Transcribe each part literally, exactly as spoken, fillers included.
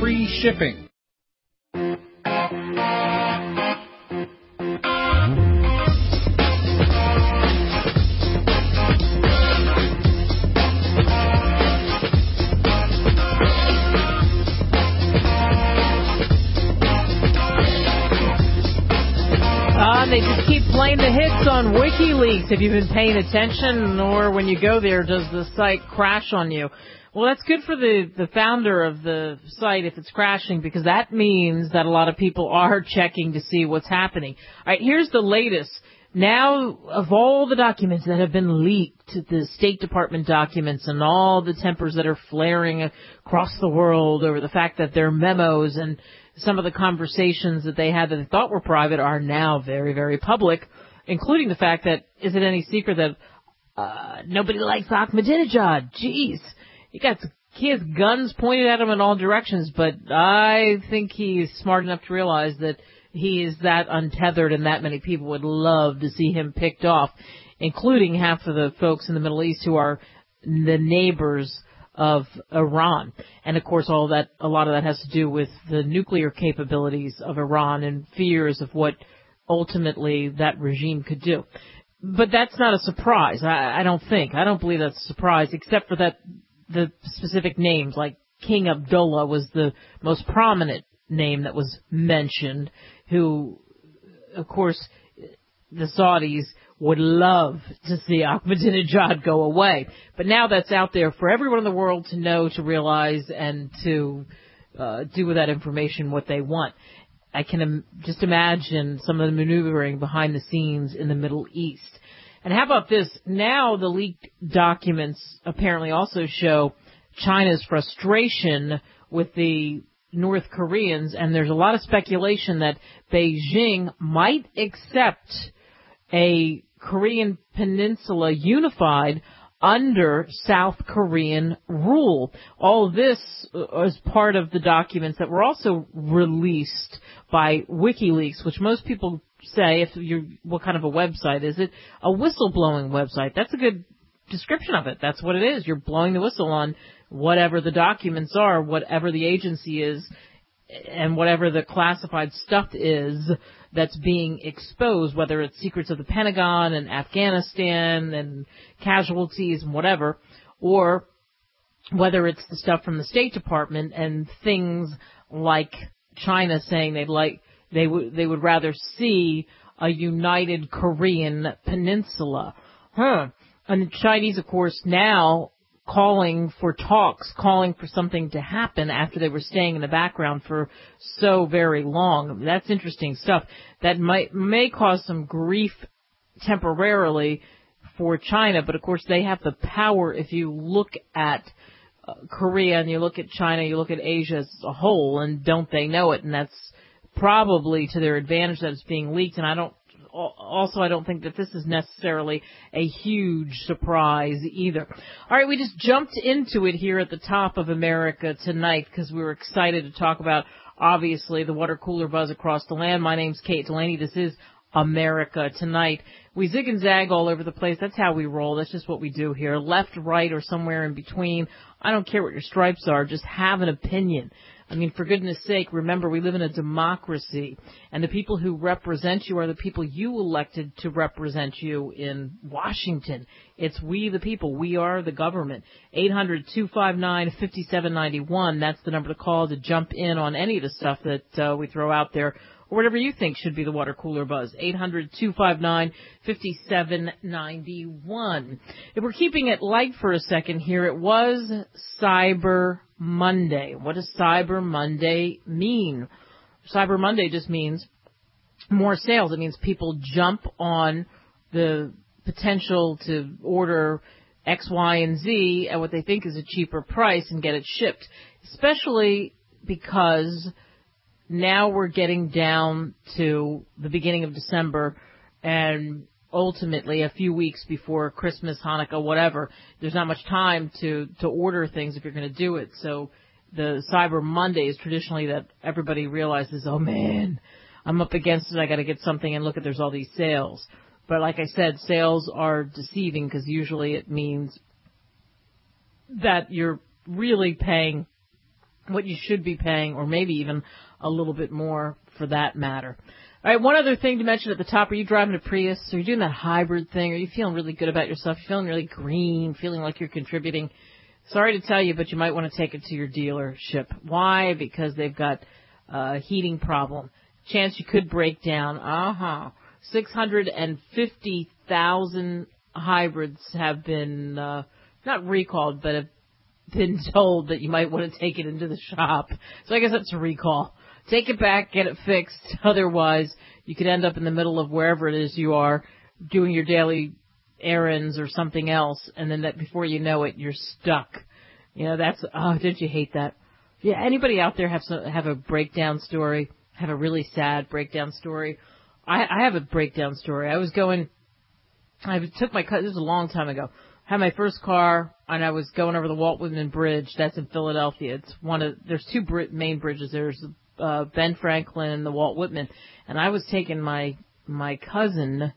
free shipping. Uh, they just keep playing the hits on WikiLeaks. Have you been paying attention? Or when you go there, does the site crash on you? Well, that's good for the, the founder of the site if it's crashing, because that means that a lot of people are checking to see what's happening. All right, here's the latest. Now, of all the documents that have been leaked, the State Department documents and all the tempers that are flaring across the world over the fact that their memos and some of the conversations that they had that they thought were private are now very, very public, including the fact that, is it any secret that uh, nobody likes Ahmadinejad? Jeez. You got kids, guns pointed at him in all directions, but I think he's smart enough to realize that he is that untethered and that many people would love to see him picked off, including half of the folks in the Middle East who are the neighbors of Iran. And of course all that, a lot of that has to do with the nuclear capabilities of Iran and fears of what ultimately that regime could do. But that's not a surprise, I, I don't think. I don't believe that's a surprise, except for that the specific names, like King Abdullah was the most prominent name that was mentioned, who, of course, the Saudis would love to see Ahmadinejad go away. But now that's out there for everyone in the world to know, to realize, and to uh, do with that information what they want. I can im- just imagine some of the maneuvering behind the scenes in the Middle East. And how about this? Now the leaked documents apparently also show China's frustration with the North Koreans, and there's a lot of speculation that Beijing might accept a Korean peninsula unified under South Korean rule. All of this is part of the documents that were also released by WikiLeaks, which most people say, if you're, what kind of a website is it? A whistleblowing website. That's a good description of it. That's what it is. You're blowing the whistle on whatever the documents are, whatever the agency is, and whatever the classified stuff is that's being exposed, whether it's secrets of the Pentagon and Afghanistan and casualties and whatever, or whether it's the stuff from the State Department and things like China saying they'd like, they would, they would rather see a united Korean peninsula. Huh. And the Chinese, of course, now calling for talks, calling for something to happen after they were staying in the background for so very long. That's interesting stuff. That might, may cause some grief temporarily for China, but of course they have the power. If you look at uh, Korea and you look at China, you look at Asia as a whole, and don't they know it? And that's probably to their advantage that it's being leaked. And I don't, also I don't think that this is necessarily a huge surprise either. All right, we just jumped into it here at the top of America Tonight because we were excited to talk about, obviously, the water cooler buzz across the land. My name's Kate Delaney. This is America Tonight. We zig and zag all over the place. That's how we roll. That's just what we do here. Left, right, or somewhere in between. I don't care what your stripes are. Just have an opinion. I mean, for goodness sake, remember, we live in a democracy, and the people who represent you are the people you elected to represent you in Washington. It's we the people. We are the government. eight hundred, two five nine, five seven nine one. That's the number to call to jump in on any of the stuff that uh, we throw out there, or whatever you think should be the water cooler buzz. eight hundred, two five nine, five seven nine one. If we're keeping it light for a second here, it was Cyber Monday. What does Cyber Monday mean? Cyber Monday just means more sales. It means people jump on the potential to order X, Y, and Z at what they think is a cheaper price and get it shipped, especially because now we're getting down to the beginning of December and ultimately a few weeks before Christmas, Hanukkah, whatever. There's not much time to, to order things if you're going to do it. So the Cyber Monday is traditionally that everybody realizes, oh man, I'm up against it. I got to get something, and look at, there's all these sales. But like I said, sales are deceiving because usually it means that you're really paying what you should be paying, or maybe even a little bit more for that matter. All right, one other thing to mention at the top. Are you driving a Prius? Are you doing that hybrid thing? Are you feeling really good about yourself? You're feeling really green, feeling like you're contributing? Sorry to tell you, but you might want to take it to your dealership. Why? Because they've got a heating problem. Chance you could break down. Uh-huh. six hundred fifty thousand hybrids have been, uh, not recalled, but have been told that you might want to take it into the shop. So I guess that's a recall. Take it back, get it fixed. Otherwise, you could end up in the middle of wherever it is you are doing your daily errands or something else, and then that before you know it, you're stuck. You know, that's, oh, did you hate that? Yeah, anybody out there have some, have a breakdown story? Have a really sad breakdown story? I, I have a breakdown story. I was going, I took my, this was a long time ago. I had my first car, and I was going over the Walt Whitman Bridge. That's in Philadelphia. It's one of, there's two br- main bridges. There's uh, Ben Franklin and the Walt Whitman. And I was taking my, my cousin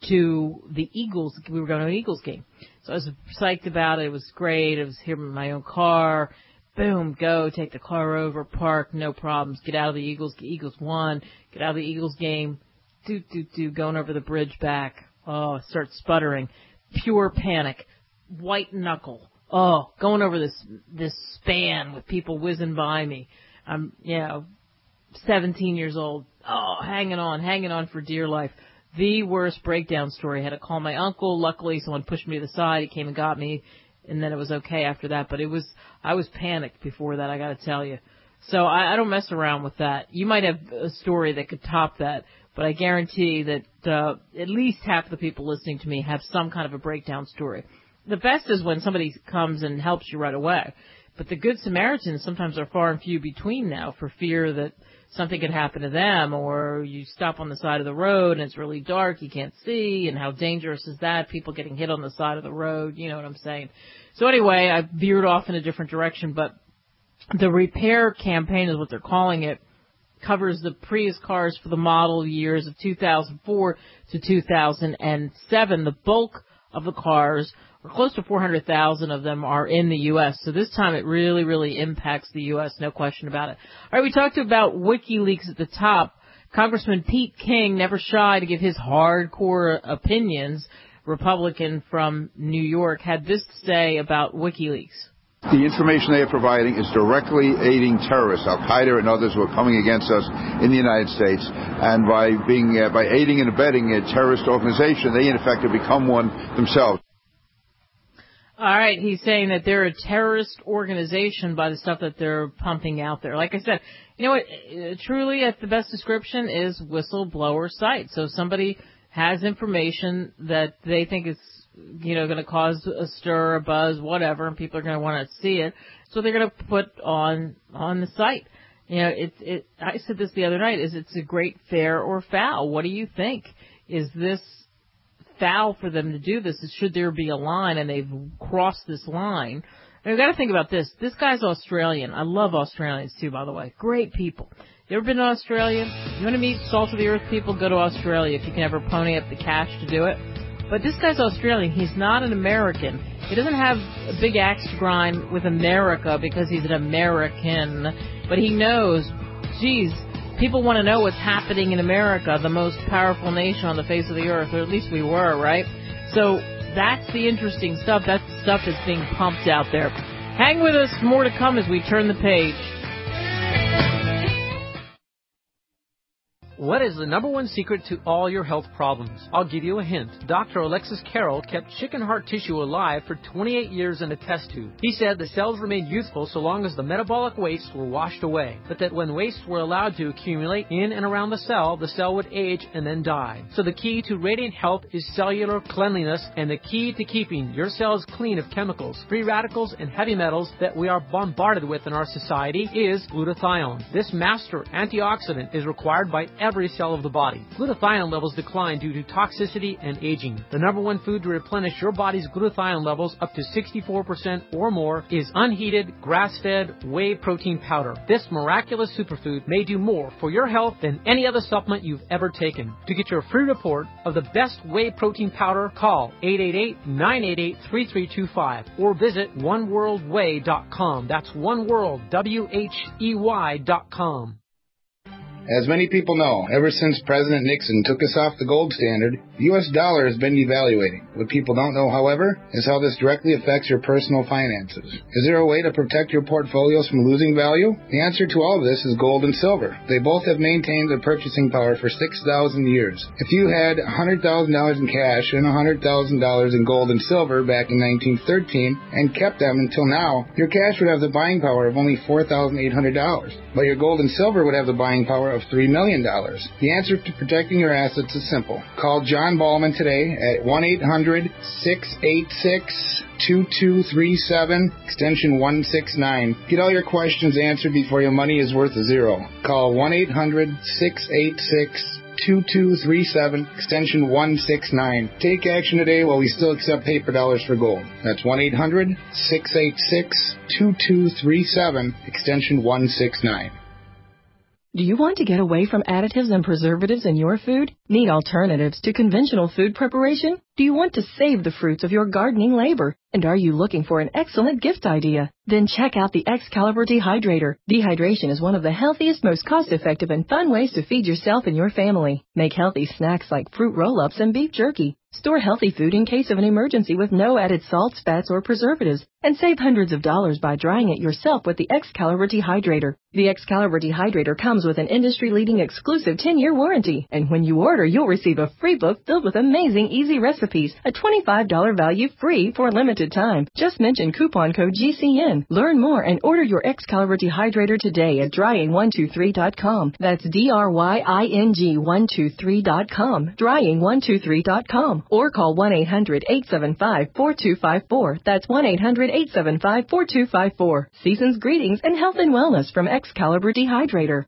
to the Eagles. We were going to an Eagles game. So I was psyched about it. It was great. I was here in my own car. Boom, go, take the car over, park, no problems. Get out of the Eagles. Eagles won. Get out of the Eagles game. Do, do, do, going over the bridge back. Oh, start sputtering. Pure panic. White knuckle. Oh, going over this, this span with people whizzing by me. I'm, you know, seventeen years old. Oh, hanging on, hanging on for dear life. The worst breakdown story. I had to call my uncle. Luckily, someone pushed me to the side. He came and got me, and then it was okay after that. But it was, I was panicked before that, I got to tell you. So I, I don't mess around with that. You might have a story that could top that, but I guarantee that uh, at least half the people listening to me have some kind of a breakdown story. The best is when somebody comes and helps you right away. But the Good Samaritans sometimes are far and few between now for fear that something could happen to them, or you stop on the side of the road and it's really dark, you can't see, and how dangerous is that? People getting hit on the side of the road, you know what I'm saying. So anyway, I veered off in a different direction, but the repair campaign is what they're calling it, covers the Prius cars for the model years of two thousand four to two thousand seven. The bulk of the cars, or close to four hundred thousand of them, are in the U S. So this time it really, really impacts the U S, no question about it. All right, we talked about WikiLeaks at the top. Congressman Pete King, never shy to give his hardcore opinions, Republican from New York, had this to say about WikiLeaks. The information they are providing is directly aiding terrorists, Al-Qaeda and others who are coming against us in the United States. And by being uh, by aiding and abetting a terrorist organization, they in effect have become one themselves. All right, he's saying that they're a terrorist organization by the stuff that they're pumping out there. Like I said, you know what, truly, the best description is whistleblower site. So somebody has information that they think is, you know, going to cause a stir, a buzz, whatever, and people are going to want to see it. So they're going to put on on the site. You know, it, it, I said this the other night, is it's a great fair or foul. What do you think? Is this foul for them to do this? Should there be a line, and they've crossed this line? And we've got to think about this. This guy's Australian. I love Australians, too, by the way. Great people. You ever been to Australia? You want to meet salt of the earth people? Go to Australia if you can ever pony up the cash to do it. But this guy's Australian. He's not an American. He doesn't have a big axe to grind with America because he's an American. But he knows, geez, people want to know what's happening in America, the most powerful nation on the face of the earth, or at least we were, right? So that's the interesting stuff. That's the stuff that's being pumped out there. Hang with us. More to come as we turn the page. What is the number one secret to all your health problems? I'll give you a hint. Doctor Alexis Carroll kept chicken heart tissue alive for twenty-eight years in a test tube. He said the cells remained youthful so long as the metabolic wastes were washed away, but that when wastes were allowed to accumulate in and around the cell, the cell would age and then die. So the key to radiant health is cellular cleanliness, and the key to keeping your cells clean of chemicals, free radicals, and heavy metals that we are bombarded with in our society is glutathione. This master antioxidant is required by every every cell of the body. Glutathione levels decline due to toxicity and aging. The number one food to replenish your body's glutathione levels up to sixty-four percent or more is unheated, grass-fed whey protein powder. This miraculous superfood may do more for your health than any other supplement you've ever taken. To get your free report of the best whey protein powder, call eight eight eight, nine eight eight, three three two five or visit one world whey dot com. That's oneworld, W H E Y dot com. As many people know, ever since President Nixon took us off the gold standard, the U S dollar has been devaluating. What people don't know, however, is how this directly affects your personal finances. Is there a way to protect your portfolios from losing value? The answer to all of this is gold and silver. They both have maintained their purchasing power for six thousand years. If you had one hundred thousand dollars in cash and one hundred thousand dollars in gold and silver back in nineteen thirteen and kept them until now, your cash would have the buying power of only four thousand eight hundred dollars, but your gold and silver would have the buying power of three million dollars. The answer to protecting your assets is simple. Call John Ballman today at one eight hundred, six eight six, two two three seven, extension one six nine. Get all your questions answered before your money is worth a zero. Call one eight hundred, six eight six, two two three seven, extension one six nine. Take action today while we still accept paper dollars for gold. That's one eight hundred, six eight six, two two three seven, extension one six nine. Do you want to get away from additives and preservatives in your food? Need alternatives to conventional food preparation? Do you want to save the fruits of your gardening labor? And are you looking for an excellent gift idea? Then check out the Excalibur Dehydrator. Dehydration is one of the healthiest, most cost-effective, and fun ways to feed yourself and your family. Make healthy snacks like fruit roll-ups and beef jerky. Store healthy food in case of an emergency with no added salts, fats, or preservatives. And save hundreds of dollars by drying it yourself with the Excalibur Dehydrator. The Excalibur Dehydrator comes with an industry-leading exclusive ten-year warranty. And when you order, you'll receive a free book filled with amazing easy recipes. A twenty-five dollars value free for a limited time. Just mention coupon code G C N. Learn more and order your Excalibur Dehydrator today at drying one two three dot com. That's D R Y I N G one two three dot com. drying one two three dot com. Or call one eight hundred, eight seven five, four two five four. That's one eight hundred, eight seven five, four two five four. Season's greetings and health and wellness from Excalibur Dehydrator.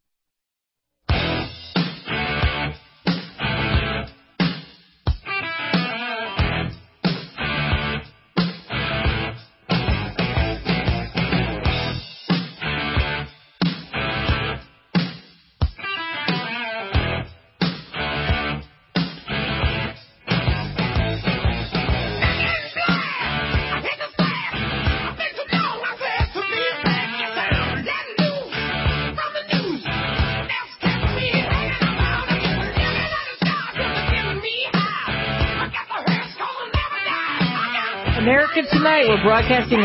America Tonight, we're broadcasting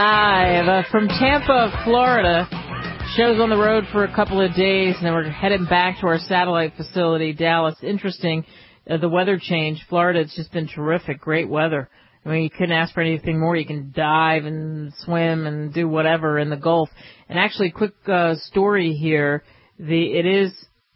live uh, from Tampa, Florida. Show's on the road for a couple of days, and then we're heading back to our satellite facility, Dallas. Interesting, uh, the weather change. Florida, it's just been terrific, great weather. I mean, you couldn't ask for anything more. You can dive and swim and do whatever in the Gulf. And actually, quick uh, story here. The it is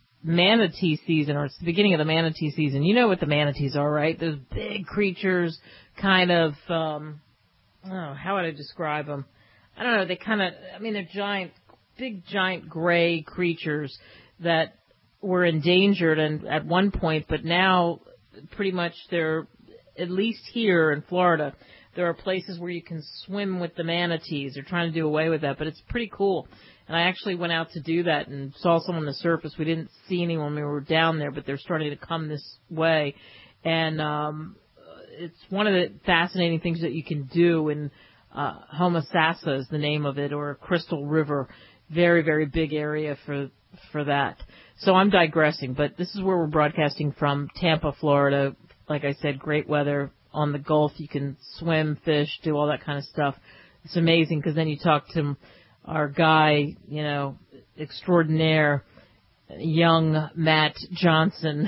manatee season, or it's the beginning of the manatee season. You know what the manatees are, right? Those big creatures, kind of, um, oh, how would I describe them? I don't know, they kind of, I mean, they're giant, big, giant gray creatures that were endangered and at one point, but now pretty much they're, at least here in Florida, there are places where you can swim with the manatees. They're trying to do away with that, but it's pretty cool. And I actually went out to do that and saw some on the surface. We didn't see anyone when we were down there, but they're starting to come this way. And um, it's one of the fascinating things that you can do in uh, Homosassa is the name of it, or Crystal River. Very, very big area for for that. So I'm digressing, but this is where we're broadcasting from, Tampa, Florida. Like I said, great weather on the Gulf. You can swim, fish, do all that kind of stuff. It's amazing because then you talk to our guy, you know, extraordinaire, young Matt Johnson,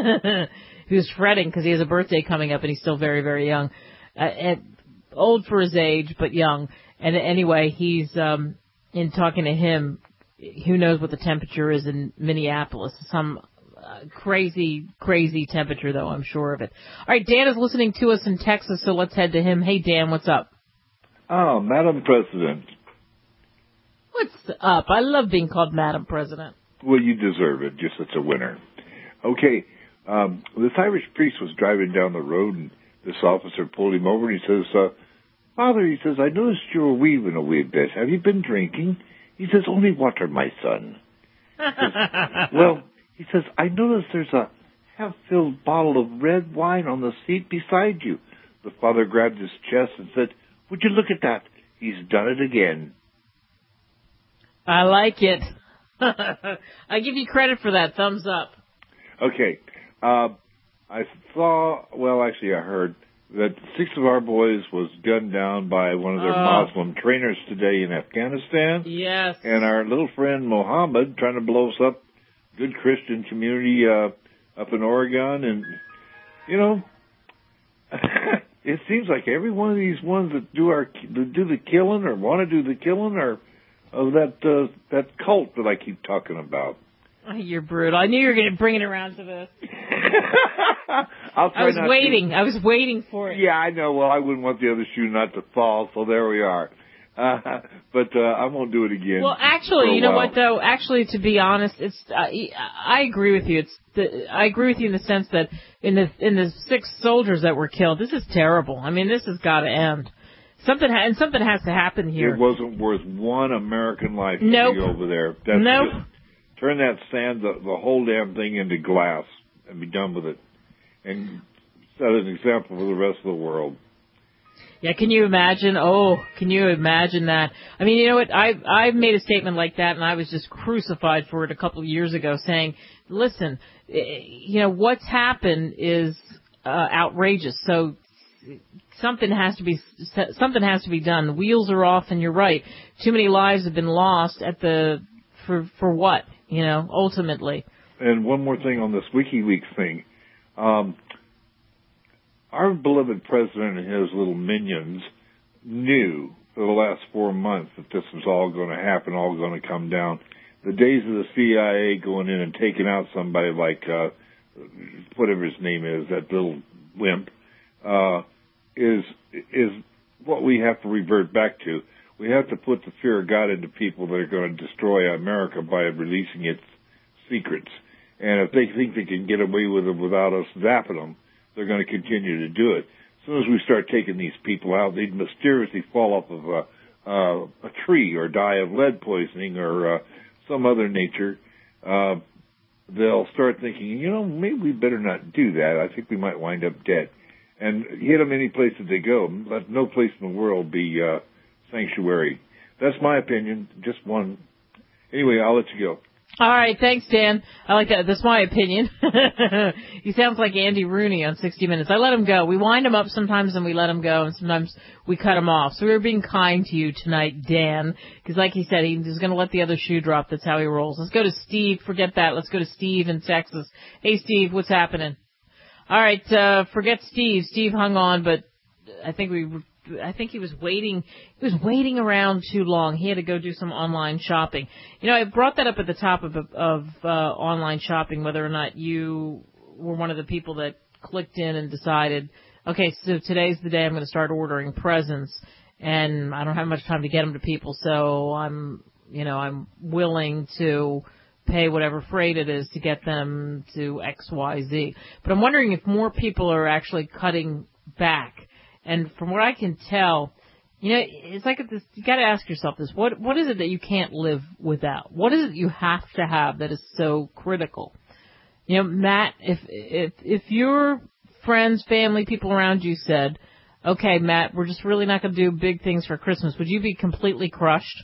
who's fretting because he has a birthday coming up and he's still very, very young. Uh, and old for his age, but young. And anyway, he's, um, in talking to him, who knows what the temperature is in Minneapolis. Some uh, crazy, crazy temperature, though, I'm sure of it. All right, Dan is listening to us in Texas, so let's head to him. Hey, Dan, what's up? Oh, Madam President. What's up? I love being called Madam President. Well, you deserve it, just it's a winner. Okay, um, this Irish priest was driving down the road, and this officer pulled him over, and he says, uh, Father, he says, I noticed you were weaving a wee bit. Have you been drinking? He says, only water, my son. He says, well, he says, I noticed there's a half-filled bottle of red wine on the seat beside you. The father grabbed his chest and said, would you look at that? He's done it again. I like it. I give you credit for that. Thumbs up. Okay. Uh, I saw, well, actually I heard that six of our boys was gunned down by one of their oh. Muslim trainers today in Afghanistan. Yes. And our little friend Mohammed trying to blow us up, good Christian community uh, up in Oregon. And, you know, it seems like every one of these ones that do our that do the killing or want to do the killing are of that uh, that cult that I keep talking about. Oh, you're brutal. I knew you were going to bring it around to this. I'll try I was not waiting. To. I was waiting for it. Yeah, I know. Well, I wouldn't want the other shoe not to fall, so there we are. Uh, but uh, I won't do it again. Well, actually, you know while. what, though? Actually, to be honest, it's uh, I agree with you. It's the, I agree with you in the sense that in the in the six soldiers that were killed, this is terrible. I mean, this has got to end. Something ha- and something has to happen here. It wasn't worth one American life to nope. be over there. That's nope. Just, turn that sand, the, the whole damn thing into glass and be done with it. And set an example for the rest of the world. Yeah, can you imagine? Oh, can you imagine that? I mean, you know what? I I made a statement like that, and I was just crucified for it a couple of years ago, saying, "Listen, you know what's happened is uh, outrageous. So something has to be something has to be done. The wheels are off, and you're right. Too many lives have been lost at the for for what? You know, ultimately." And one more thing on this WikiLeaks thing. Um, Our beloved president and his little minions knew for the last four months that this was all going to happen, all going to come down. The days of the C I A going in and taking out somebody like, uh, whatever his name is, that little wimp, uh, is, is what we have to revert back to. We have to put the fear of God into people that are going to destroy America by releasing its secrets. And if they think they can get away with it without us zapping them, they're going to continue to do it. As soon as we start taking these people out, they'd mysteriously fall off of a, uh, a tree or die of lead poisoning or uh, some other nature. Uh, they'll start thinking, you know, maybe we better not do that. I think we might wind up dead. And hit them any place that they go. Let no place in the world be uh, sanctuary. That's my opinion. Just one. Anyway, I'll let you go. All right, thanks, Dan. I like that. That's my opinion. He sounds like Andy Rooney on sixty minutes. I let him go. We wind him up sometimes and we let him go, and sometimes we cut him off. So we were being kind to you tonight, Dan, because like he said, he's going to let the other shoe drop. That's how he rolls. Let's go to Steve. Forget that. Let's go to Steve in Texas. Hey, Steve, what's happening? All right, uh, forget Steve. Steve hung on, but I think we... I think he was waiting. He was waiting around too long. He had to go do some online shopping. You know, I brought that up at the top of of uh, online shopping, whether or not you were one of the people that clicked in and decided, okay, so today's the day I'm going to start ordering presents, and I don't have much time to get them to people, so I'm, you know, I'm willing to pay whatever freight it is to get them to X Y Z. But I'm wondering if more people are actually cutting back. And from what I can tell, you know, it's like this, you got to ask yourself this: what what is it that you can't live without? What is it you have to have that is so critical? You know, Matt, if if if your friends, family, people around you said, "Okay, Matt, we're just really not going to do big things for Christmas," would you be completely crushed?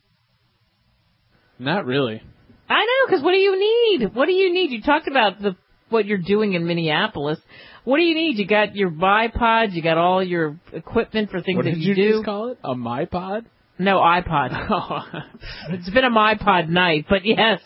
Not really. I know, because what do you need? What do you need? You talked about the what you're doing in Minneapolis. What do you need? You got your bipod. You got all your equipment for things what that did you, you do. Just call it a MyPod? No, iPod. It's been a MyPod night, but yes,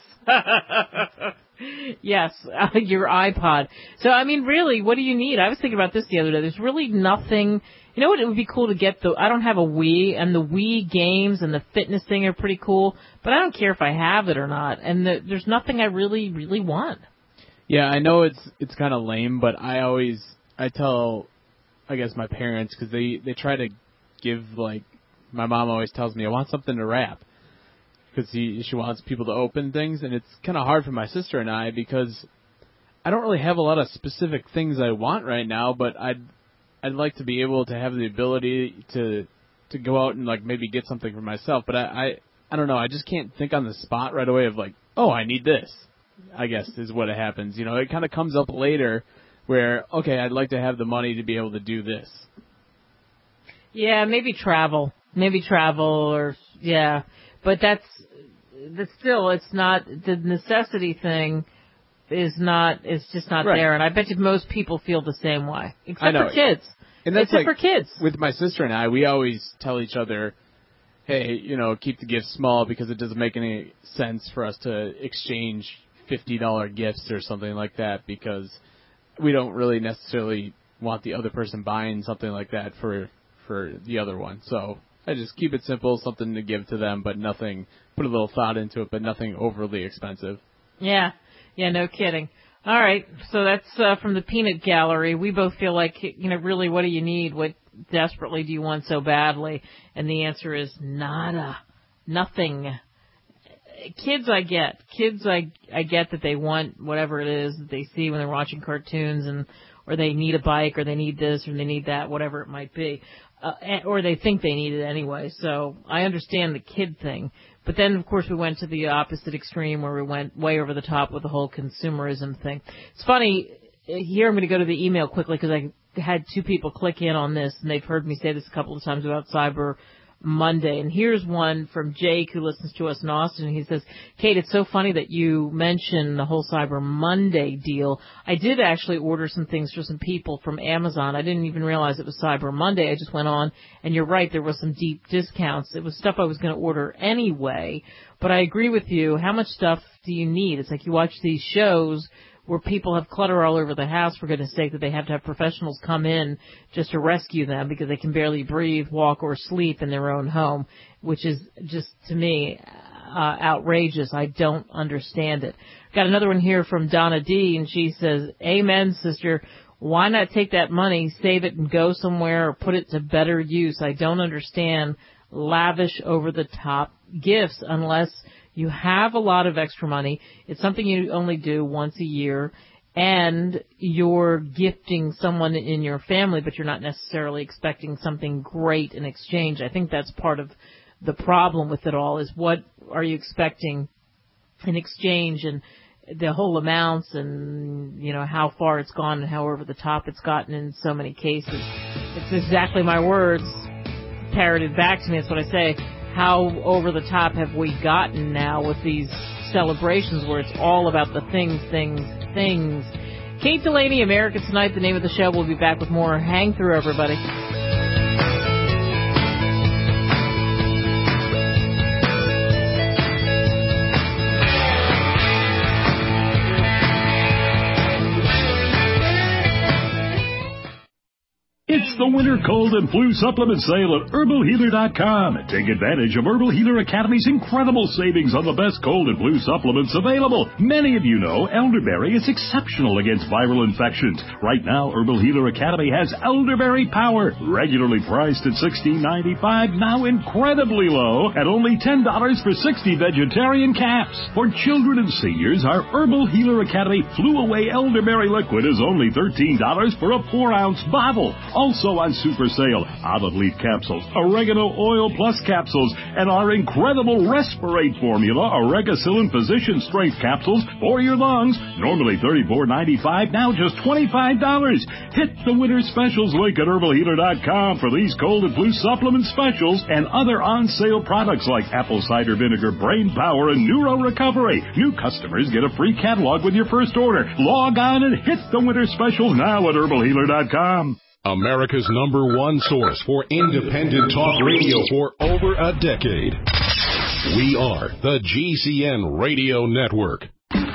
yes, uh, your iPod. So I mean, really, what do you need? I was thinking about this the other day. There's really nothing. You know what? It would be cool to get the. I don't have a Wii, and the Wii games and the fitness thing are pretty cool, but I don't care if I have it or not. And the, there's nothing I really, really want. Yeah, I know it's it's kind of lame, but I always I tell, I guess my parents, because they they try to give, like, my mom always tells me I want something to wrap, because she wants people to open things, and it's kind of hard for my sister and I because I don't really have a lot of specific things I want right now, but I'd I'd like to be able to have the ability to to go out and like maybe get something for myself, but I, I I don't know, I just can't think on the spot right away of like, oh, I need this, I guess is what it happens. You know, it kind of comes up later where, okay, I'd like to have the money to be able to do this. Yeah, maybe travel. Maybe travel or, yeah. But that's, that's still, it's not, the necessity thing is not, it's just not right. there. And I bet you most people feel the same way. Except I know. for kids. And that's Except like, for kids. With my sister and I, we always tell each other, hey, you know, keep the gifts small because it doesn't make any sense for us to exchange fifty dollars gifts or something like that because we don't really necessarily want the other person buying something like that for for the other one. So I just keep it simple, something to give to them, but nothing, put a little thought into it, but nothing overly expensive. Yeah. Yeah, no kidding. All right. So that's uh, from the Peanut Gallery. We both feel like, you know, really, what do you need? What desperately do you want so badly? And the answer is nada. Nothing. Kids I get. Kids I I get that they want whatever it is that they see when they're watching cartoons, and or they need a bike, or they need this, or they need that, whatever it might be. Uh, or they think they need it anyway. So I understand the kid thing. But then, of course, we went to the opposite extreme where we went way over the top with the whole consumerism thing. It's funny. Here I'm going to go to the email quickly because I had two people click in on this, and they've heard me say this a couple of times about Cyber Monday. And here's one from Jake, who listens to us in Austin. He says, Kate, it's so funny that you mentioned the whole Cyber Monday deal. I did actually order some things for some people from Amazon. I didn't even realize it was Cyber Monday. I just went on, and you're right, there was some deep discounts. It was stuff I was going to order anyway. But I agree with you. How much stuff do you need? It's like you watch these shows where people have clutter all over the house, for goodness sake, that they have to have professionals come in just to rescue them because they can barely breathe, walk, or sleep in their own home, which is just, to me, uh, outrageous. I don't understand it. Got another one here from Donna D, and she says, amen, sister. Why not take that money, save it, and go somewhere or put it to better use? I don't understand lavish, over-the-top gifts unless you have a lot of extra money. It's something you only do once a year, and you're gifting someone in your family, but you're not necessarily expecting something great in exchange. I think that's part of the problem with it all, is what are you expecting in exchange, and the whole amounts, and, you know, how far it's gone and how over the top it's gotten in so many cases. It's exactly my words parroted back to me. That's what I say. How over the top have we gotten now with these celebrations where it's all about the things, things, things. Kate Delaney, America Tonight, the name of the show. We'll be back with more. Hang through, everybody. It's the winter cold and flu supplement sale at herbal healer dot com. Take advantage of Herbal Healer Academy's incredible savings on the best cold and flu supplements available. Many of you know elderberry is exceptional against viral infections. Right now, Herbal Healer Academy has Elderberry Power, regularly priced at sixteen ninety-five, now incredibly low at only ten dollars for sixty vegetarian caps. For children and seniors, our Herbal Healer Academy Flu Away Elderberry Liquid is only thirteen dollars for a four ounce bottle. Also on super sale, olive leaf capsules, oregano oil plus capsules, and our incredible Respirate formula, Oregacillin Physician Strength capsules for your lungs. Normally thirty-four ninety-five, now just twenty-five dollars. Hit the winter specials link at herbal healer dot com for these cold and flu supplement specials and other on sale products like apple cider vinegar, brain power, and neuro recovery. New customers get a free catalog with your first order. Log on and hit the winter specials now at herbal healer dot com. America's number one source for independent talk radio for over a decade. We are the G C N Radio Network.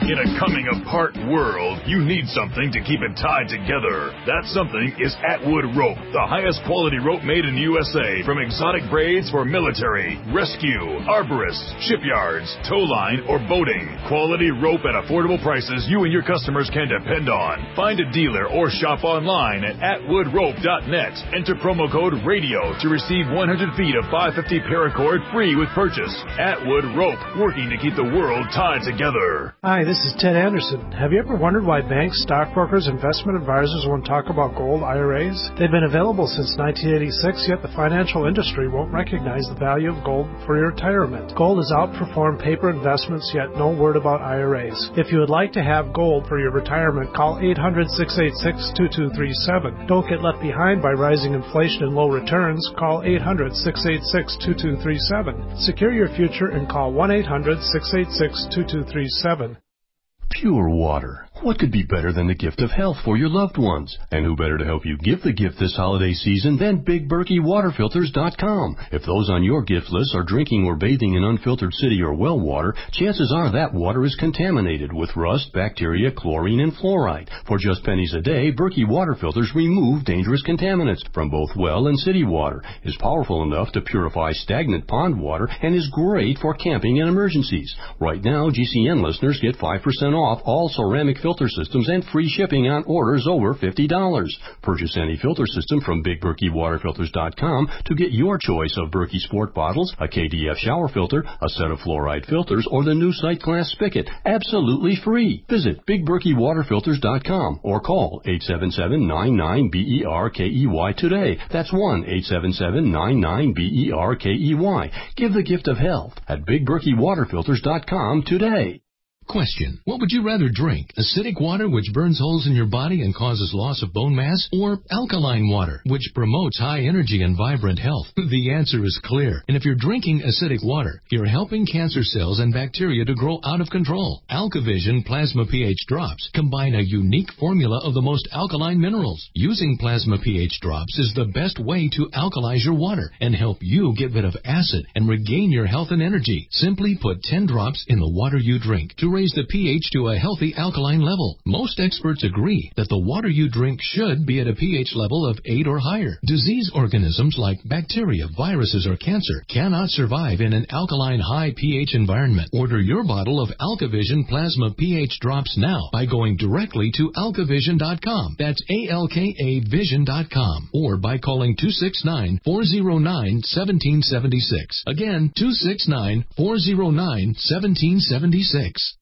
In a coming-apart world, you need something to keep it tied together. That something is Atwood Rope, the highest quality rope made in the U S A, from exotic braids for military, rescue, arborists, shipyards, tow line, or boating. Quality rope at affordable prices you and your customers can depend on. Find a dealer or shop online at atwood rope dot net. Enter promo code RADIO to receive one hundred feet of five fifty paracord free with purchase. Atwood Rope, working to keep the world tied together. Hi, this is Ted Anderson. Have you ever wondered why banks, stockbrokers, investment advisors won't talk about gold I R As? They've been available since nineteen eighty-six, yet the financial industry won't recognize the value of gold for your retirement. Gold has outperformed paper investments, yet no word about I R As. If you would like to have gold for your retirement, call eight hundred, six eight six, two two three seven. Don't get left behind by rising inflation and low returns. Call eight hundred, six eight six, two two three seven. Secure your future and call one eight hundred, six eight six, two two three seven. Pure water. What could be better than the gift of health for your loved ones? And who better to help you give the gift this holiday season than Big Berkey Water Filters dot com? If those on your gift list are drinking or bathing in unfiltered city or well water, chances are that water is contaminated with rust, bacteria, chlorine, and fluoride. For just pennies a day, Berkey Water Filters remove dangerous contaminants from both well and city water, is powerful enough to purify stagnant pond water, and is great for camping and emergencies. Right now, G C N listeners get five percent off all ceramic filter systems and free shipping on orders over fifty dollars. Purchase any filter system from Big Berkey Water Filters dot com to get your choice of Berkey Sport bottles, a K D F shower filter, a set of fluoride filters, or the new sight glass spigot, absolutely free. Visit Big Berkey Water Filters dot com or call eight seven seven, nine nine, B E R K E Y today. That's one eight seven seven, nine nine, B E R K E Y. Give the gift of health at Big Berkey Water Filters dot com today. Question. What would you rather drink? Acidic water, which burns holes in your body and causes loss of bone mass? Or alkaline water, which promotes high energy and vibrant health? The answer is clear. And if you're drinking acidic water, you're helping cancer cells and bacteria to grow out of control. AlkaVision Plasma pH Drops combine a unique formula of the most alkaline minerals. Using Plasma pH Drops is the best way to alkalize your water and help you get rid of acid and regain your health and energy. Simply put ten drops in the water you drink to raise the pH to a healthy alkaline level. Most experts agree that the water you drink should be at a pH level of eight or higher. Disease organisms like bacteria, viruses, or cancer cannot survive in an alkaline high pH environment. Order your bottle of AlkaVision Plasma pH Drops now by going directly to alka vision dot com. That's A L K A vision dot com. Or by calling two six nine, four zero nine, one seven seven six. Again, two six nine, four zero nine, one seven seven six.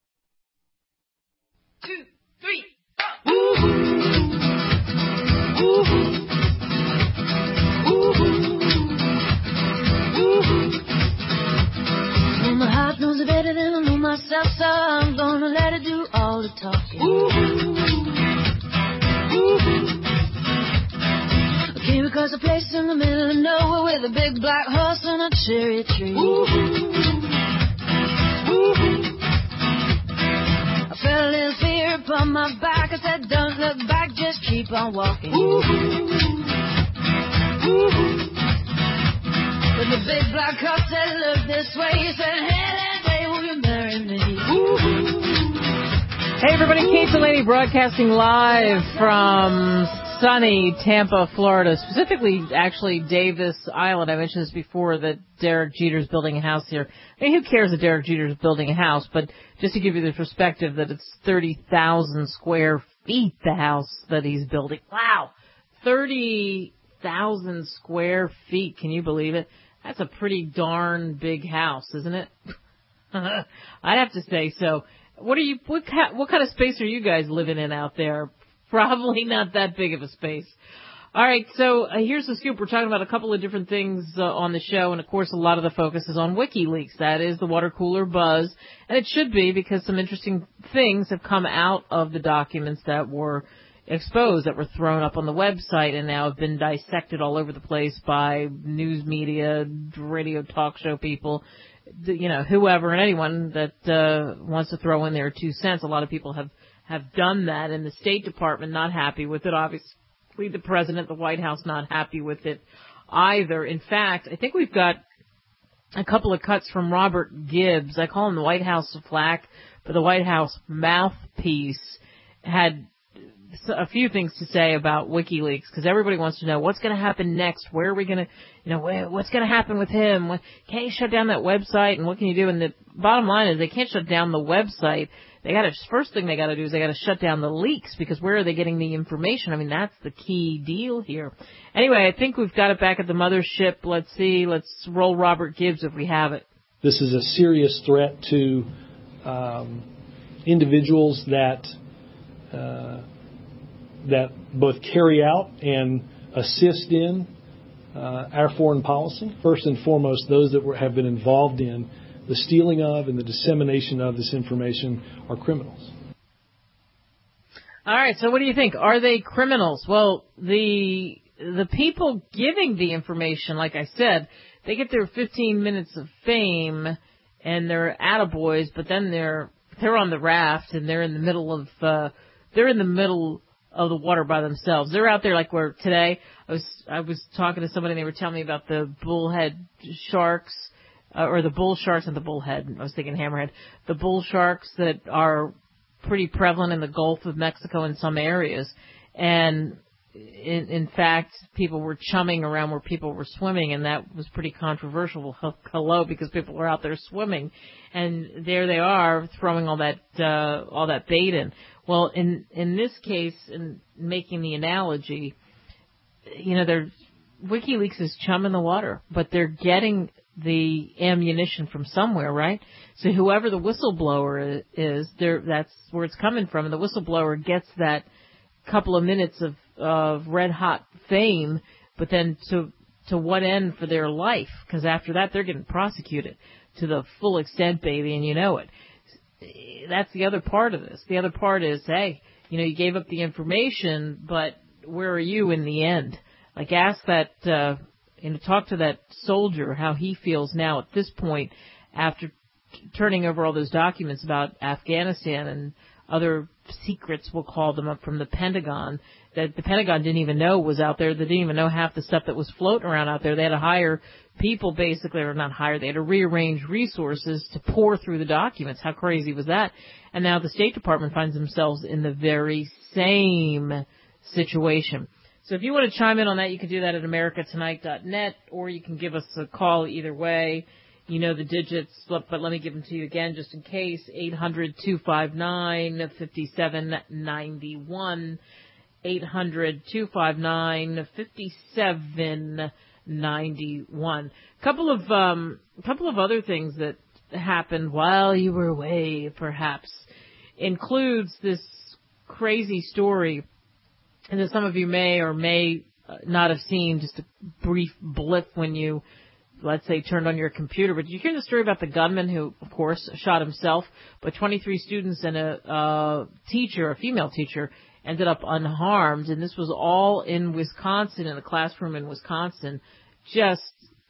Two, three, four. Ooh. Ooh. Ooh. Ooh. Well, my heart knows it better than I know myself, so I'm gonna let it do all the talking. Ooh. Ooh. I came across a place in the middle of nowhere with a big black horse and a cherry tree. Ooh. Ooh. I felt a little fear upon my back. I said, don't look back, just keep on walking. Ooh. Ooh. But the big black horse said, look this way. He said, hey, that day will you marry me? Ooh. Hey, everybody, Kate Delaney broadcasting live from sunny Tampa, Florida, specifically, actually, Davis Island. I mentioned this before, that Derek Jeter's building a house here. I mean, who cares that Derek Jeter's building a house? But just to give you the perspective that it's thirty thousand square feet, the house that he's building. Wow! thirty thousand square feet. Can you believe it? That's a pretty darn big house, isn't it? I'd have to say so. What are you, what kind, what kind of space are you guys living in out there? Probably not that big of a space. All right, so uh, here's the scoop. We're talking about a couple of different things uh, on the show, and of course a lot of the focus is on WikiLeaks. That is the water cooler buzz, and it should be, because some interesting things have come out of the documents that were exposed, that were thrown up on the website, and now have been dissected all over the place by news media, radio talk show people, you know, whoever and anyone that uh, wants to throw in their two cents. A lot of people have have done that, and the State Department not happy with it. Obviously, the President, the White House not happy with it either. In fact, I think we've got a couple of cuts from Robert Gibbs. I call him the White House flack, but the White House mouthpiece had a few things to say about WikiLeaks, because everybody wants to know what's going to happen next. Where are we going to, you know, what's going to happen with him? What, can you shut down that website? And what can you do? And the bottom line is they can't shut down the website. They got to, first thing they got to do is they got to shut down the leaks, because where are they getting the information? I mean, that's the key deal here. Anyway, I think we've got it back at the mothership. Let's see. Let's roll Robert Gibbs if we have it. This is a serious threat to um, individuals that uh, that both carry out and assist in uh, our foreign policy. First and foremost, those that were, have been involved in the stealing of and the dissemination of this information are criminals. All right, so what do you think? Are they criminals? Well, the the people giving the information, like I said, they get their fifteen minutes of fame and they're attaboys, but then they're they're on the raft and they're in the middle of uh, they're in the middle of the water by themselves. They're out there like where today I was I was talking to somebody and they were telling me about the bullhead sharks. Uh, or the bull sharks and the bullhead. I was thinking hammerhead. The bull sharks that are pretty prevalent in the Gulf of Mexico in some areas. And in, in fact, people were chumming around where people were swimming, and that was pretty controversial. Hello, because people were out there swimming, and there they are throwing all that uh, all that bait in. Well, in in this case, in making the analogy, you know, they're WikiLeaks is chumming the water, but they're getting the ammunition from somewhere, right? So whoever the whistleblower is, there, that's where it's coming from. And the whistleblower gets that couple of minutes of, of red hot fame, but then to to what end for their life? Because after that, they're getting prosecuted to the full extent, baby, and you know it. That's the other part of this. The other part is, hey, you know, you gave up the information, but where are you in the end? Like, ask that. Uh, And talk to that soldier how he feels now at this point after t- turning over all those documents about Afghanistan and other secrets, we'll call them, up from the Pentagon that the Pentagon didn't even know was out there. They didn't even know half the stuff that was floating around out there. They had to hire people basically, or not hire, they had to rearrange resources to pour through the documents. How crazy was that? And now the State Department finds themselves in the very same situation. So if you want to chime in on that, you can do that at america tonight dot net, or you can give us a call either way. You know the digits, but let me give them to you again just in case. eight hundred, two five nine, five seven nine one. eight hundred, two five nine, five seven nine one. Couple of, um, couple of other things that happened while you were away, perhaps, includes this crazy story and that some of you may or may not have seen, just a brief blip when you, let's say, turned on your computer. But did you hear the story about the gunman who, of course, shot himself, but twenty-three students and a uh, teacher, a female teacher, ended up unharmed? And this was all in Wisconsin, in a classroom in Wisconsin. Just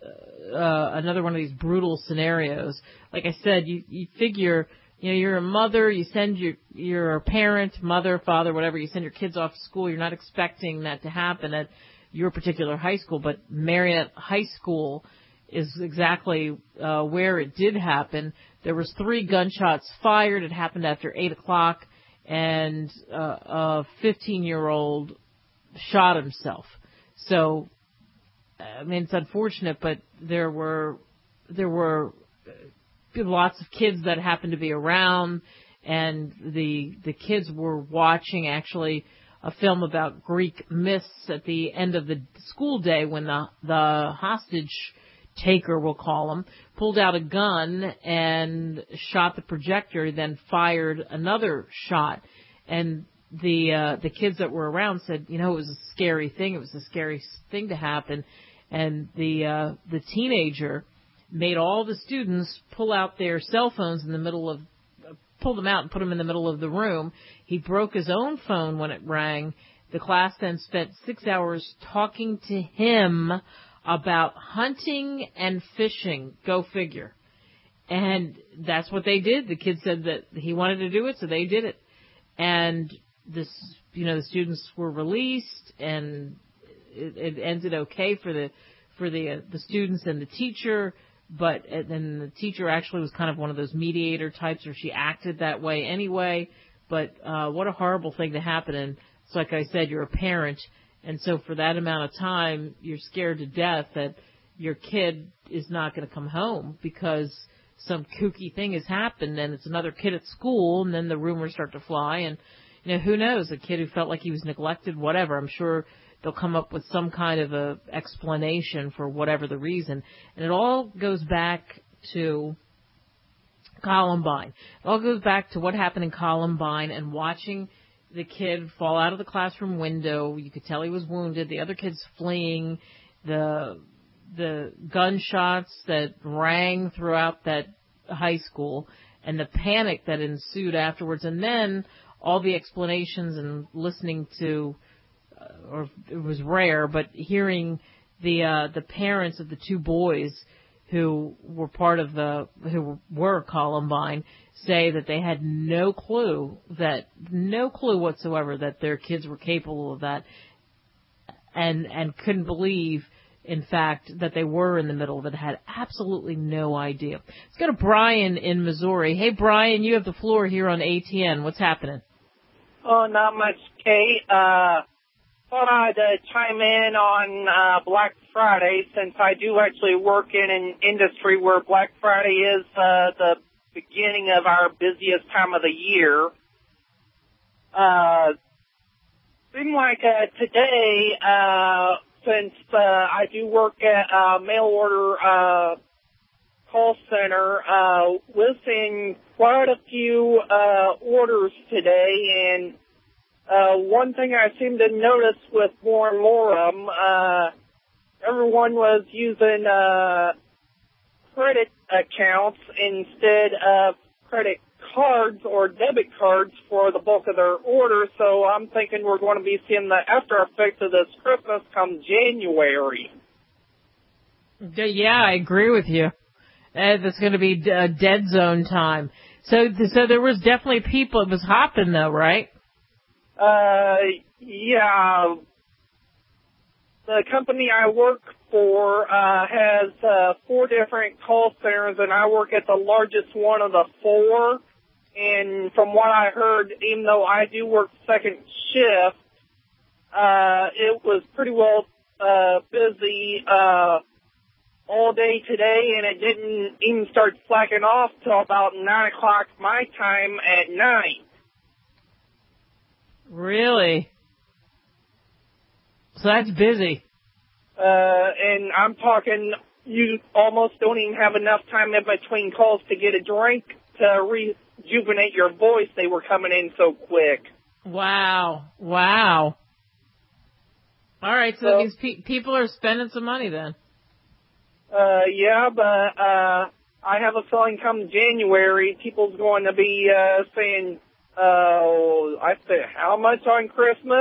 uh, another one of these brutal scenarios. Like I said, you, you figure... You know, you're a mother, you send your, you're a parent, mother, father, whatever, you send your kids off to school. You're not expecting that to happen at your particular high school, but Marriott High School is exactly uh, where it did happen. There was three gunshots fired. It happened after eight o'clock, and uh, a fifteen-year-old shot himself. So, I mean, it's unfortunate, but there were, there were, lots of kids that happened to be around, and the the kids were watching actually a film about Greek myths at the end of the school day when the the hostage taker, we'll call him, pulled out a gun and shot the projector, then fired another shot. And the uh, the kids that were around said, you know, it was a scary thing. It was a scary thing to happen. And the uh, the teenager made all the students pull out their cell phones in the middle of, pull them out and put them in the middle of the room. He broke his own phone when it rang. The class then spent six hours talking to him about hunting and fishing. Go figure. And that's what they did. The kid said that he wanted to do it, so they did it. And this, you know, the students were released, and it, it ended okay for the for the uh, the students and the teacher. but and then the teacher actually was kind of one of those mediator types, or she acted that way anyway. But uh, what a horrible thing to happen. And it's like I said, you're a parent, and so for that amount of time, you're scared to death that your kid is not going to come home because some kooky thing has happened, and it's another kid at school, and then the rumors start to fly, and you know, who knows, a kid who felt like he was neglected, whatever. I'm sure they'll come up with some kind of a explanation for whatever the reason. And it all goes back to Columbine. It all goes back to what happened in Columbine and watching the kid fall out of the classroom window. You could tell he was wounded. The other kids fleeing. The the gunshots that rang throughout that high school and the panic that ensued afterwards. And then all the explanations and listening to, uh, or it was rare, but hearing the uh, the parents of the two boys who were part of the, who were Columbine, say that they had no clue, that no clue whatsoever that their kids were capable of that, and and couldn't believe, in fact, that they were in the middle of it, had absolutely no idea. Let's go to Brian in Missouri. Hey, Brian, you have the floor here on A T N. What's happening? Oh, not much, Kate. Uh, thought I'd uh, chime in on uh, Black Friday, since I do actually work in an industry where Black Friday is uh, the beginning of our busiest time of the year. Uh, seemed like uh, today, uh, since uh, I do work at a mail order uh, call center, uh, we're seeing quite a few uh, orders today, and uh, one thing I seem to notice with more and more of them, uh, everyone was using uh, credit accounts instead of credit cards or debit cards for the bulk of their orders, so I'm thinking we're going to be seeing the after effects of this Christmas come January. Yeah, I agree with you. Uh, it's going to be a dead zone time. So, so there was definitely people. It was hopping, though, right? Uh, yeah. The company I work for uh, has uh, four different call centers, and I work at the largest one of the four. And from what I heard, even though I do work second shift, uh, it was pretty well uh, busy uh, all day today, and it didn't even start slacking off till about nine o'clock my time at night. Really? So that's busy. Uh, and I'm talking, you almost don't even have enough time in between calls to get a drink to rejuvenate your voice. They were coming in so quick. Wow. Wow. All right, so, so that means pe- people are spending some money then. Uh, yeah, but, uh, I have a feeling come January, people's going to be, uh, saying, uh, I say, how much on Christmas?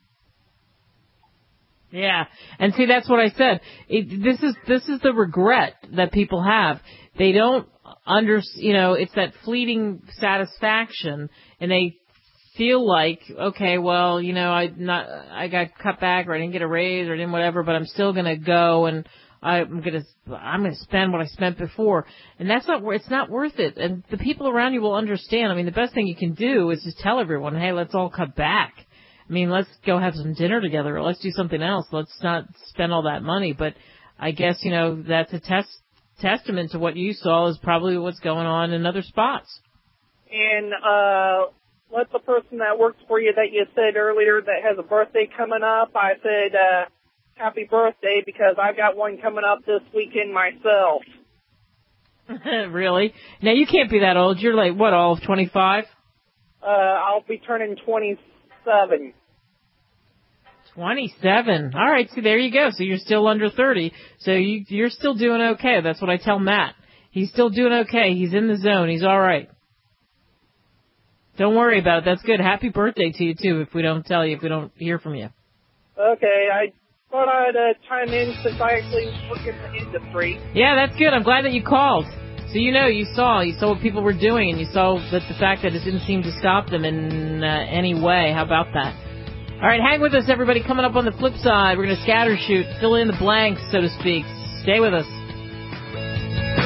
Yeah, and see, that's what I said. It, this is this is the regret that people have. They don't under, you know, it's that fleeting satisfaction, and they feel like, okay, well, you know, I not I got cut back, or I didn't get a raise, or I didn't whatever, but I'm still gonna go and I'm gonna I'm gonna spend what I spent before, and that's not it's not worth it. And the people around you will understand. I mean, the best thing you can do is just tell everyone, hey, let's all cut back. I mean, let's go have some dinner together, or let's do something else. Let's not spend all that money. But I guess, you know, that's a test, testament to what you saw is probably what's going on in other spots. And uh, let the person that works for you that you said earlier that has a birthday coming up, I said uh, happy birthday, because I've got one coming up this weekend myself. Really? Now, you can't be that old. You're like, what, all of twenty-five? Uh, I'll be turning twenty-seven. twenty-seven. All right, so there you go. So you're still under thirty. So you, you're still doing okay. That's what I tell Matt. He's still doing okay. He's in the zone. He's all right. Don't worry about it. That's good. Happy birthday to you, too, if we don't tell you, if we don't hear from you. Okay, I thought I'd uh, chime in since I actually work in the industry. Yeah, that's good. I'm glad that you called. So you know, you saw, you saw what people were doing, and you saw that the fact that it didn't seem to stop them in uh, any way. How about that? All right, hang with us, everybody. Coming up on the flip side, we're going to scatter shoot, fill in the blanks, so to speak. Stay with us.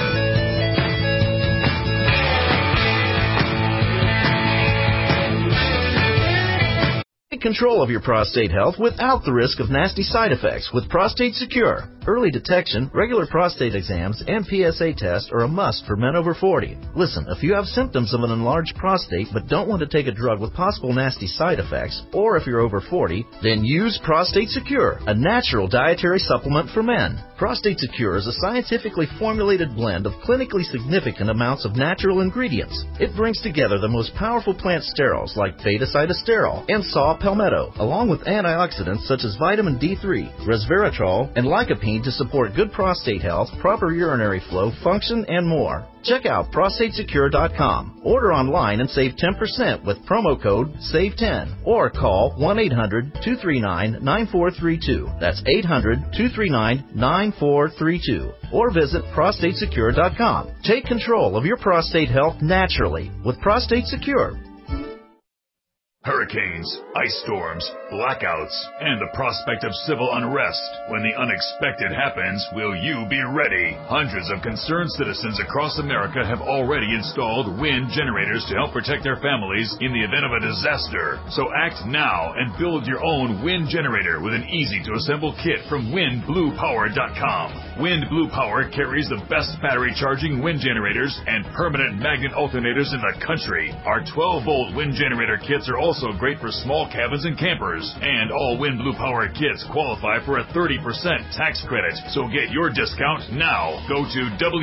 control of your prostate health without the risk of nasty side effects with Prostate Secure. Early detection, regular prostate exams, and P S A tests are a must for men over forty. Listen, if you have symptoms of an enlarged prostate but don't want to take a drug with possible nasty side effects, or if you're over forty, then use Prostate Secure, a natural dietary supplement for men. Prostate Secure is a scientifically formulated blend of clinically significant amounts of natural ingredients. It brings together the most powerful plant sterols like beta-sitosterol and saw palmetto, along with antioxidants such as vitamin D three, resveratrol, and lycopene to support good prostate health, proper urinary flow, function, and more. Check out prostate secure dot com. Order online and save ten percent with promo code save ten or call one eight hundred two three nine nine four three two. That's eight hundred two three nine nine four three two. Or visit prostate secure dot com. Take control of your prostate health naturally with Prostate Secure. Hurricanes, ice storms, blackouts, and the prospect of civil unrest. When the unexpected happens, will you be ready? Hundreds of concerned citizens across America have already installed wind generators to help protect their families in the event of a disaster. So act now and build your own wind generator with an easy-to-assemble kit from wind blue power dot com. Wind Blue Power carries the best battery charging wind generators and permanent magnet alternators in the country. Our twelve volt wind generator kits are also Also great for small cabins and campers. And all Wind Blue Power kits qualify for a thirty percent tax credit. So get your discount now. Go to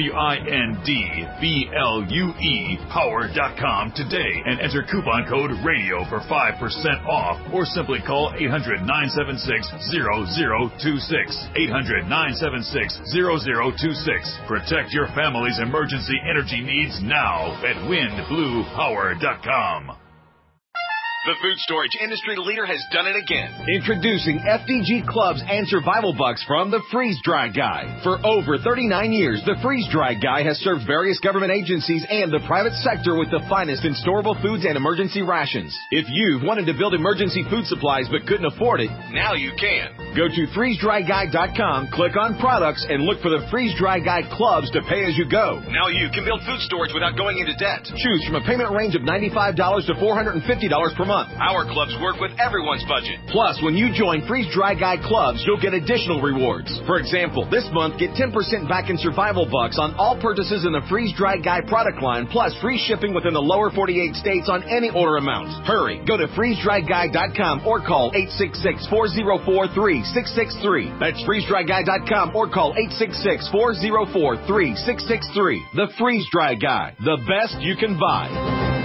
windblue power dot com today and enter coupon code RADIO for five percent off. Or simply call eight hundred nine seven six zero zero two six. eight hundred nine seven six zero zero two six. Protect your family's emergency energy needs now at wind blue power dot com. The food storage industry leader has done it again. Introducing F D G Clubs and Survival Bucks from the Freeze Dry Guy. For over thirty-nine years, the Freeze Dry Guy has served various government agencies and the private sector with the finest in storable foods and emergency rations. If you've wanted to build emergency food supplies but couldn't afford it, now you can. Go to freeze dry guy dot com, click on products, and look for the Freeze Dry Guy Clubs to pay as you go. Now you can build food storage without going into debt. Choose from a payment range of ninety-five dollars to four hundred fifty dollars per month. Our clubs work with everyone's budget. Plus, when you join Freeze Dry Guy Clubs, you'll get additional rewards. For example, this month, get ten percent back in Survival Bucks on all purchases in the Freeze Dry Guy product line, plus free shipping within the lower forty-eight states on any order amount. Hurry, go to freeze dry guy dot com or call eight six six, four zero four, three six six three. That's freeze dry guy dot com or call eight six six, four zero four, three six six three. The Freeze Dry Guy, the best you can buy.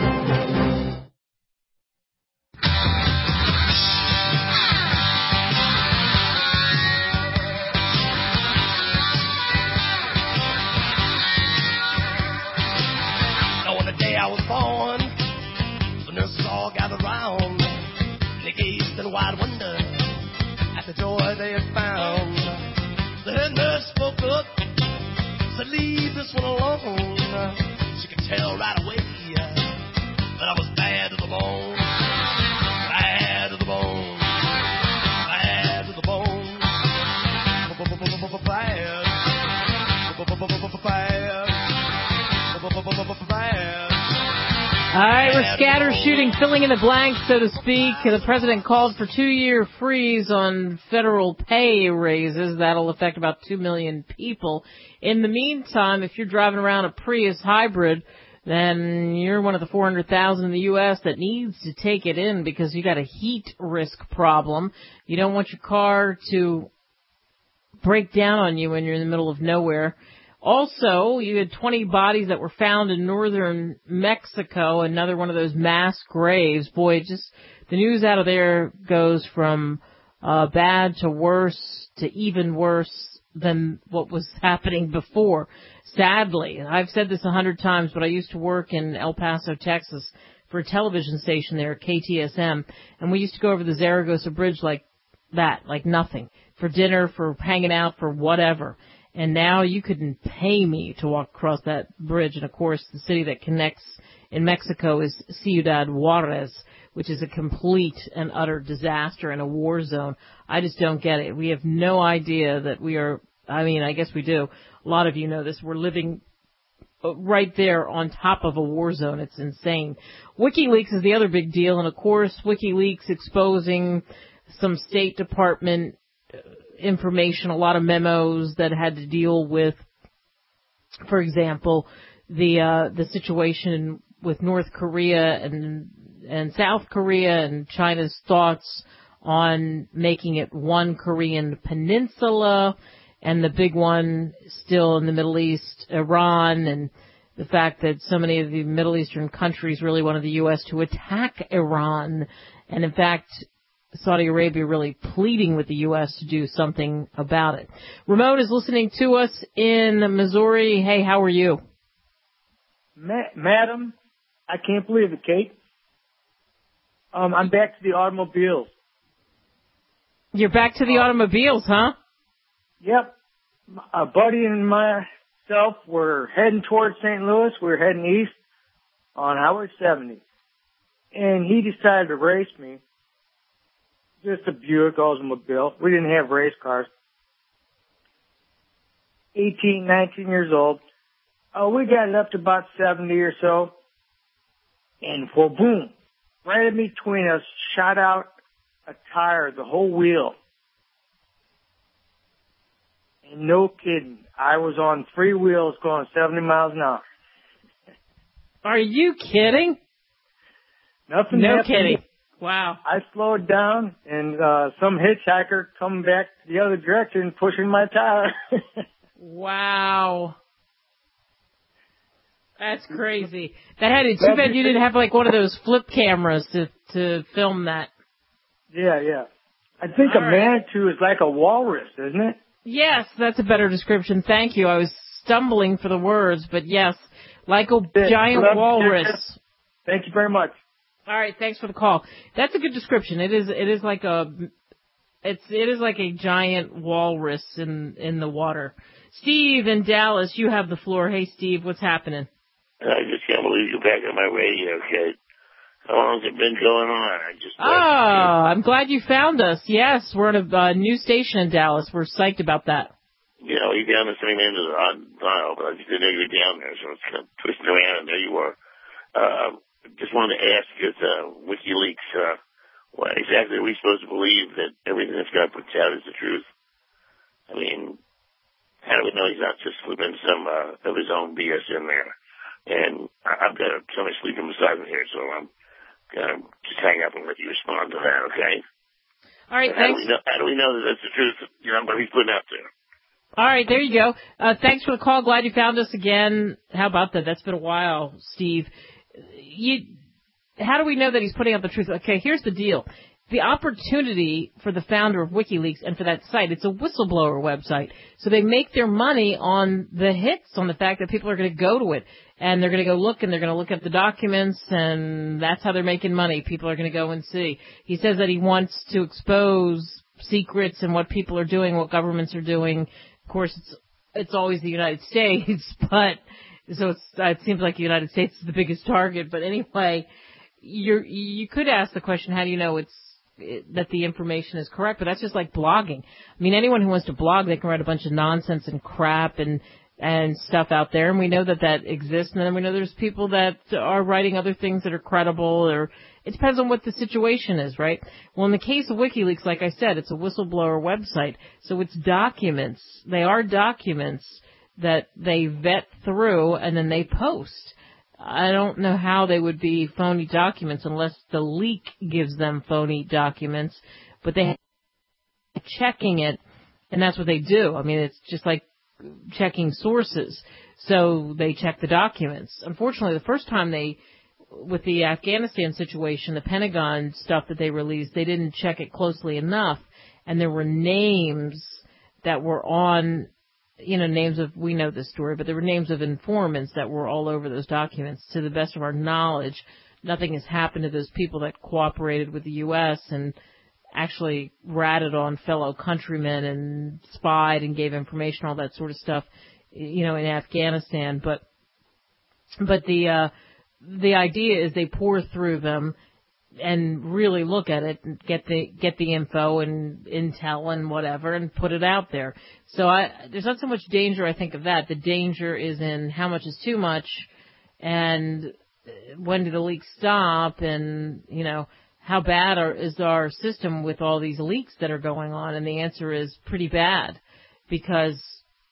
I was born, the nurses all gathered round. They gazed in wide wonder at the joy they had found. The head nurse spoke up, said, leave this one alone. She could tell right away that I was bad to the bone. Bad to the bone. Bad to the bone. Bad. Bad. Bad. All right, we're scatter shooting, filling in the blanks, so to speak. The president called for two-year freeze on federal pay raises. That'll affect about two million people. In the meantime, if you're driving around a Prius hybrid, then you're one of the four hundred thousand in the U S that needs to take it in because you got a heat risk problem. You don't want your car to break down on you when you're in the middle of nowhere. Also, you had twenty bodies that were found in northern Mexico, another one of those mass graves. Boy, just the news out of there goes from uh, bad to worse to even worse than what was happening before. Sadly, I've said this a hundred times, but I used to work in El Paso, Texas for a television station there, K T S M, and we used to go over the Zaragoza Bridge like that, like nothing, for dinner, for hanging out, for whatever. And now you couldn't pay me to walk across that bridge. And, of course, the city that connects in Mexico is Ciudad Juarez, which is a complete and utter disaster and a war zone. I just don't get it. We have no idea that we are, I mean, I guess we do. A lot of you know this. We're living right there on top of a war zone. It's insane. WikiLeaks is the other big deal, and of course, WikiLeaks exposing some State Department information, a lot of memos that had to deal with, for example, the uh, the situation with North Korea and and South Korea and China's thoughts on making it one Korean peninsula, and the big one still in the Middle East, Iran, and the fact that so many of the Middle Eastern countries really wanted the U S to attack Iran, and in fact, Saudi Arabia really pleading with the U S to do something about it. Ramon is listening to us in Missouri. Hey, how are you? Ma- Madam, I can't believe it, Kate. Um, I'm back to the automobiles. You're back to the uh, automobiles, huh? Yep. A buddy and myself were heading towards Saint Louis. We were heading east on Highway seventy. And he decided to race me. Just a Buick Oldsmobile. We didn't have race cars. eighteen, nineteen years old. Oh, we got it up to about seventy or so. And well, boom. Right in between us, shot out a tire, the whole wheel. And no kidding, I was on three wheels going seventy miles an hour. Are you kidding? Nothing No happened. kidding. Wow. I slowed down, and uh some hitchhiker coming back the other direction, pushing my tire. Wow. That's crazy. That had it. Too bad you didn't have like one of those flip cameras to to film that. Yeah, yeah. I think All a right. Manitou is like a walrus, isn't it? Yes, that's a better description. Thank you. I was stumbling for the words, but yes, like a giant walrus. Thank you very much. All right, thanks for the call. That's a good description. It is. It is like a. It's. It is like a giant walrus in in the water. Steve in Dallas, you have the floor. Hey, Steve, what's happening? I just can't believe you're back on my radio, Kate. How long's it been going on? I just. Oh, I'm glad you found us. Yes, we're at a uh, new station in Dallas. We're psyched about that. You know, you're down the same end of the odd dial, but I just didn't know you were down there, so it's kind of twisting around, and there you were. Uh, just wanted to ask you, uh, WikiLeaks, uh, what exactly are we supposed to believe that everything this guy puts out is the truth? I mean, how do we know he's not just slipping some uh, of his own B S in there? And I've got somebody sleeping beside me here, so I'm going to just hang up and let you respond to that, okay? All right, how thanks. Do we know, how do we know that that's the truth, you know, what he's putting out there? All right, there you go. Uh, thanks for the call. Glad you found us again. How about that? That's been a while, Steve. You, how do we know that he's putting out the truth? Okay, here's the deal. The opportunity for the founder of WikiLeaks and for that site, it's a whistleblower website. So they make their money on the hits, on the fact that people are going to go to it. And they're going to go look, and they're going to look at the documents, and that's how they're making money. People are going to go and see. He says that he wants to expose secrets and what people are doing, what governments are doing. Of course, it's it's always the United States, but so it's, it seems like the United States is the biggest target. But anyway, you're, you could ask the question, how do you know it's it, that the information is correct? But that's just like blogging. I mean, anyone who wants to blog, they can write a bunch of nonsense and crap and and stuff out there, and we know that that exists, and then we know there's people that are writing other things that are credible, or it depends on what the situation is, right? Well, in the case of WikiLeaks, like I said, it's a whistleblower website, so it's documents. They are documents that they vet through, and then they post. I don't know how they would be phony documents unless the leak gives them phony documents, but they are checking it, and that's what they do. I mean, it's just like checking sources. So they check the documents. Unfortunately, the first time they, with the Afghanistan situation, the Pentagon stuff that they released, they didn't check it closely enough. And there were names that were on, you know, names of, we know this story, but there were names of informants that were all over those documents. To the best of our knowledge, nothing has happened to those people that cooperated with the U S and actually ratted on fellow countrymen and spied and gave information, all that sort of stuff, you know, in Afghanistan. But, but the, uh, the idea is they pour through them and really look at it and get the get the info and intel and whatever and put it out there. So I, there's not so much danger, I think, of that. The danger is in how much is too much, and when do the leaks stop, and you know how bad are, is our system with all these leaks that are going on. And the answer is pretty bad, because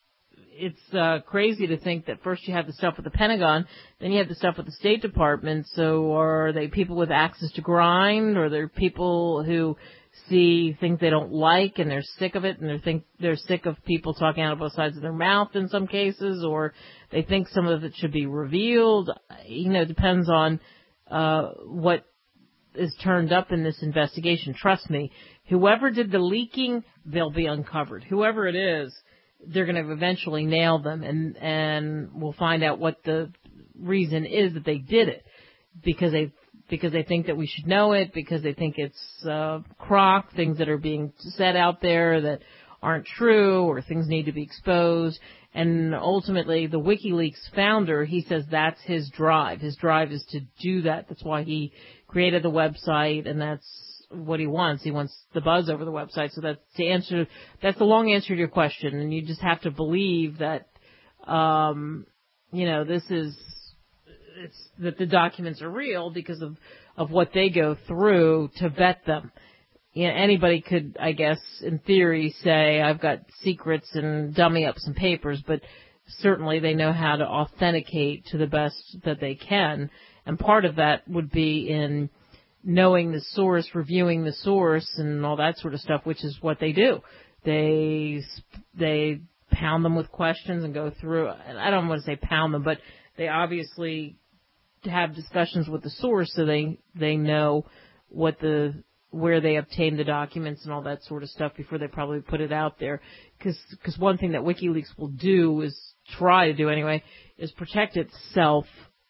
it's uh, crazy to think that first you have the stuff with the Pentagon, then you have the stuff with the State Department. So are they people with access to grind, or they're people who see things they don't like and they're sick of it, and they think they're sick of people talking out of both sides of their mouth in some cases, or they think some of it should be revealed? You know, it depends on uh, what is turned up in this investigation. Trust me, whoever did the leaking, they'll be uncovered. Whoever it is, they're going to eventually nail them, and and we'll find out what the reason is that they did it, because they because they think that we should know it, because they think it's uh, crock, things that are being said out there that aren't true, or things need to be exposed. And ultimately, the WikiLeaks founder, he says that's his drive. His drive is to do that. That's why he created the website, and that's what he wants. He wants the buzz over the website. So that's to answer, that's the long answer to your question. And you just have to believe that, um, you know, this is, it's, that the documents are real because of, of what they go through to vet them. You know, anybody could, I guess, in theory, say, I've got secrets and dummy up some papers, but certainly they know how to authenticate to the best that they can. And part of that would be in knowing the source, reviewing the source, and all that sort of stuff, which is what they do. They they pound them with questions and go through. And I don't want to say pound them, but they obviously have discussions with the source, so they they know what the where they obtained the documents and all that sort of stuff before they probably put it out there. Because because one thing that WikiLeaks will do is try to do anyway is protect itself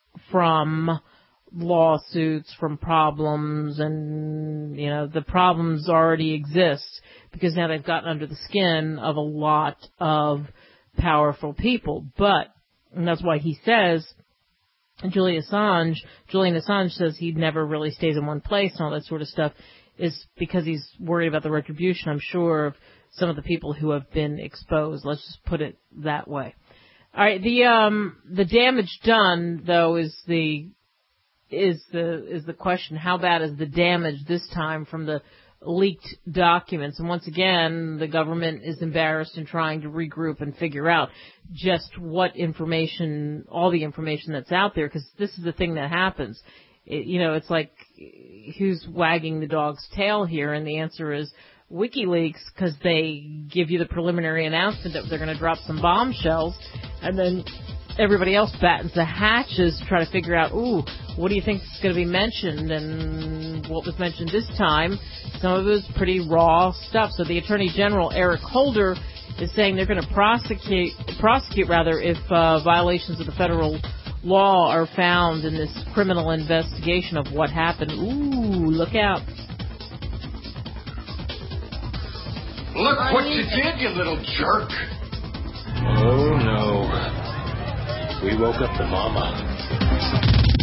from lawsuits, from problems, and, you know, the problems already exist because now they've gotten under the skin of a lot of powerful people. But, and that's why he says, Julian Assange, Julian Assange says he never really stays in one place and all that sort of stuff, is because he's worried about the retribution, I'm sure, of some of the people who have been exposed. Let's just put it that way. All right, the um the damage done, though, is the is the is the question. How bad is the damage this time from the leaked documents? And once again, the government is embarrassed in trying to regroup and figure out just what information, all the information that's out there, because this is the thing that happens. It, you know, it's like, who's wagging the dog's tail here? And the answer is WikiLeaks, because they give you the preliminary announcement that they're going to drop some bombshells, and then everybody else battens the hatches to try to figure out, ooh, what do you think is going to be mentioned, and what was mentioned this time? Some of it was pretty raw stuff. So the Attorney General, Eric Holder, is saying they're going to prosecute, prosecute rather, if uh, violations of the federal law are found in this criminal investigation of what happened. Ooh, look out. Look what you did, you little jerk. Oh, no. We woke up the mama.